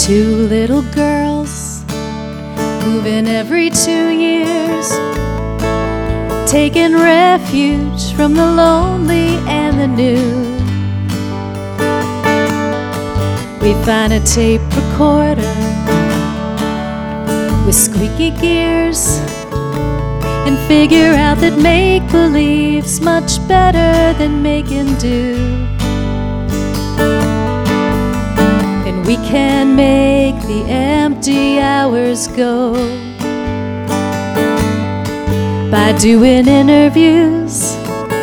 Two little girls moving every 2 years, taking refuge from the lonely and the new. We find a tape recorder with squeaky gears and figure out that make-believe's much better than making do. And we can make the empty hours go by doing interviews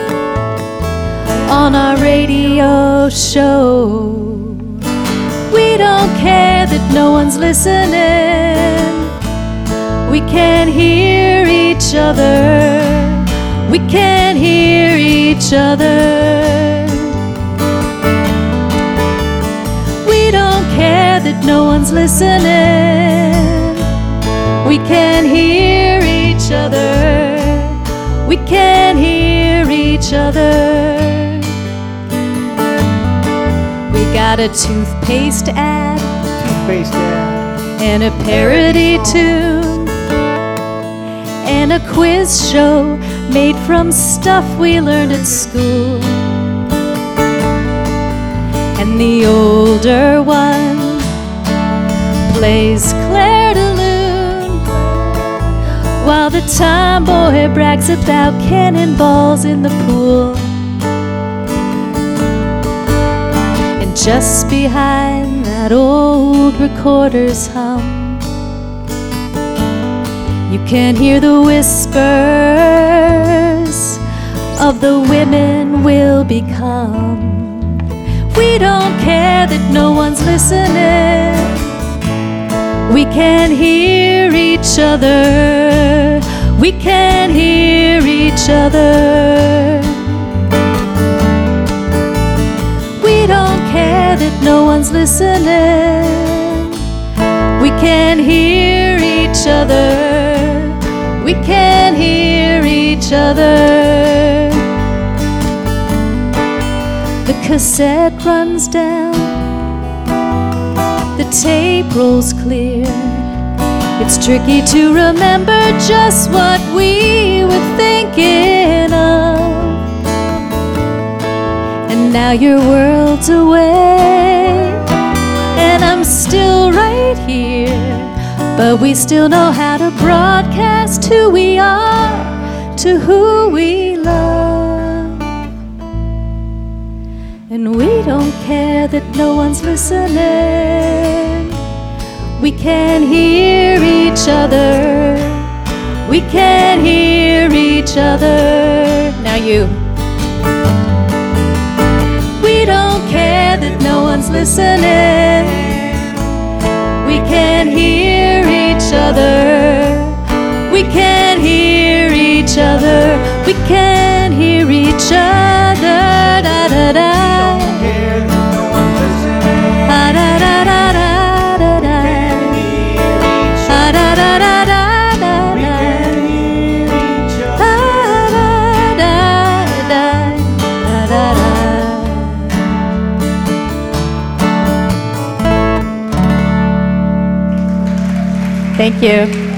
on our radio show. We don't care that no one's listening. We can hear each other. We can hear each other. We don't care that no one's listening. We can hear each other. We can hear each other. We got a toothpaste ad, and a parody tune, and a quiz show made from stuff we learned at school. And the older one plays Claire de Lune, while the tomboy brags about cannonballs in the pool. And just behind that old recorder's hum, you can hear the whispers of the women we'll become. We don't care that no one's listening. We can hear each other. We can hear each other. We don't care that no one's listening. We can hear each other. We can hear each other. The cassette runs down, the tape rolls clear. It's tricky to remember just what we were thinking of. And now you're worlds away, and I'm still right here. But we still know how to broadcast who we are to who we love. And we don't care that no one's listening. We can hear each other. We can hear each other. Now you. We don't care that no one's listening. We can hear each other. We can hear each other. We can hear each other. Da da da. Thank you.